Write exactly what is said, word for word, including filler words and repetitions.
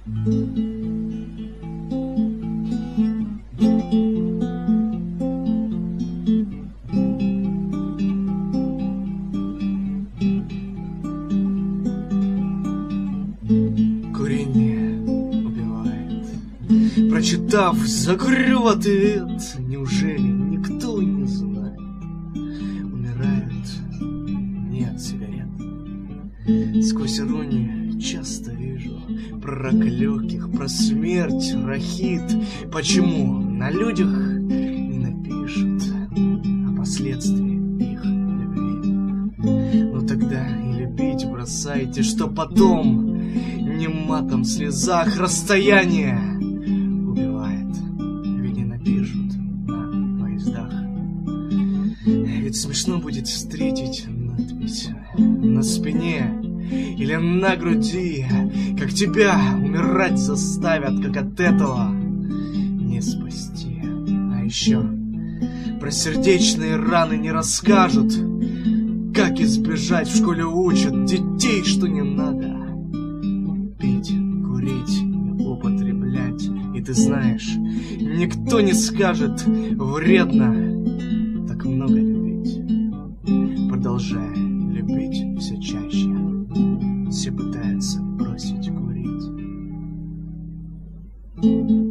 Курение убивает. Прочитав, закурю в ответ. Неужели никто не знает? Умирают не от сигарет. Сквозь иронию часто вижу про рак легких, про смерть, рахит. Почему на людях не напишут о последствиях их любви? Ну тогда и любить бросайте, что потом не матом в слезах расстояние убивает. Ведь не напишут на поездах. Ведь смешно будет встретить надпись на спине или на груди, как тебя умирать заставят, как от этого не спасти. А еще про сердечные раны не расскажут, как избежать. В школе учат детей, что не надо пить, курить, употреблять. И ты знаешь, никто не скажет вредно так много любить. Продолжай любить все чаще. Все пытаются бросить курить.